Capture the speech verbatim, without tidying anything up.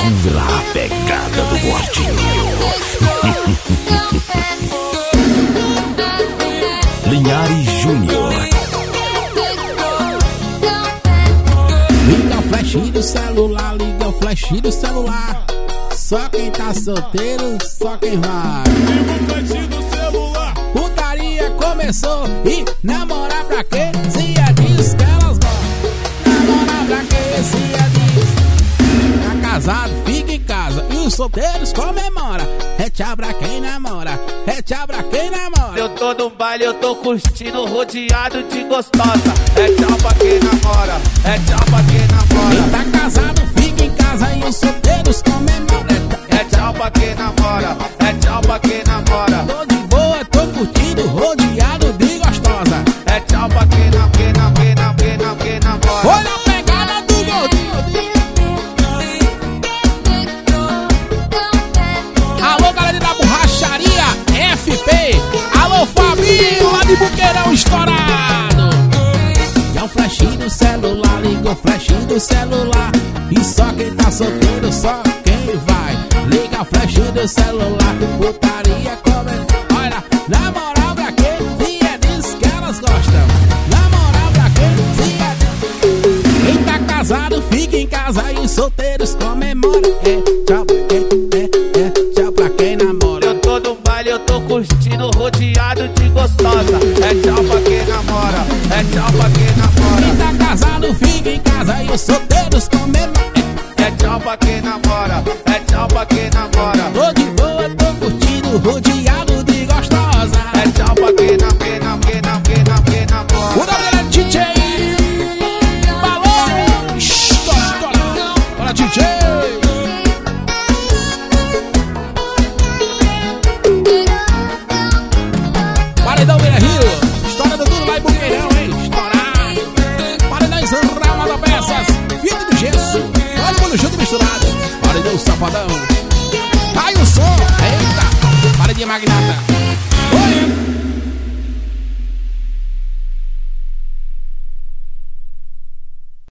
Segura a pegada do gordinho. Linhares Júnior. Liga o flash do celular, liga o flash do celular. Só quem tá solteiro, só quem vai. Liga o flash do celular. Putaria começou e namorar pra quê? Se é disso que elas gostam. Namorar pra quê? Se é disso. Tá casado, fica em casa e os solteiros comemora. É tchau pra quem namora, é tchau pra quem namora. Eu tô no baile, eu tô curtindo, rodeado de gostosa. É tchau pra quem namora, é tchau pra quem namora. Quem tá casado, fica em casa e os solteiros comemora. É tchau pra quem namora, é tchau pra quem namora. Tô de boa, tô curtindo, rodeado de gostosa. É tchau pra quem namora, quem namora, quem namora, quem namora. Olha a pegada do gordinho. Alô, galera da borracharia F P. Alô, Fabinho, lá de Buqueirão estourado. E é o flash do celular, liga o flash do celular. E só quem tá solteiro, só quem vai. Liga o flash do celular, putaria comenta. Olha, na moral pra quê? Se é disso que elas gostam. Na moral pra quê? Se é disso. Quem tá casado fica em casa e os solteiros comemoram. É tchau pra quem, é, é tchau pra quem namora. Eu tô no baile, eu tô curtindo, rodeado de gostosa. É tchau pra quem namora, é tchau pra quem namora. Quem tá casado fica em casa e os solteiros comemoram. É tchau pra quem namora, é tchau pra quem namora. Tô de boa, tô curtindo, rodeado de gostosa. É tchau pra quem namora, quem namora, quem namora, quem namora, quem namora. O nome dele é D J Balão Estourado. Bora, D J. Paredão Beira Rio, história do tudo lá em Buqueirão, hein? Estourado. Paredão Rama Peças, Vida do Gesso. Todo mundo junto e misturado. Paredão Safadão. Ai o som, eita. Paredinha Magnata.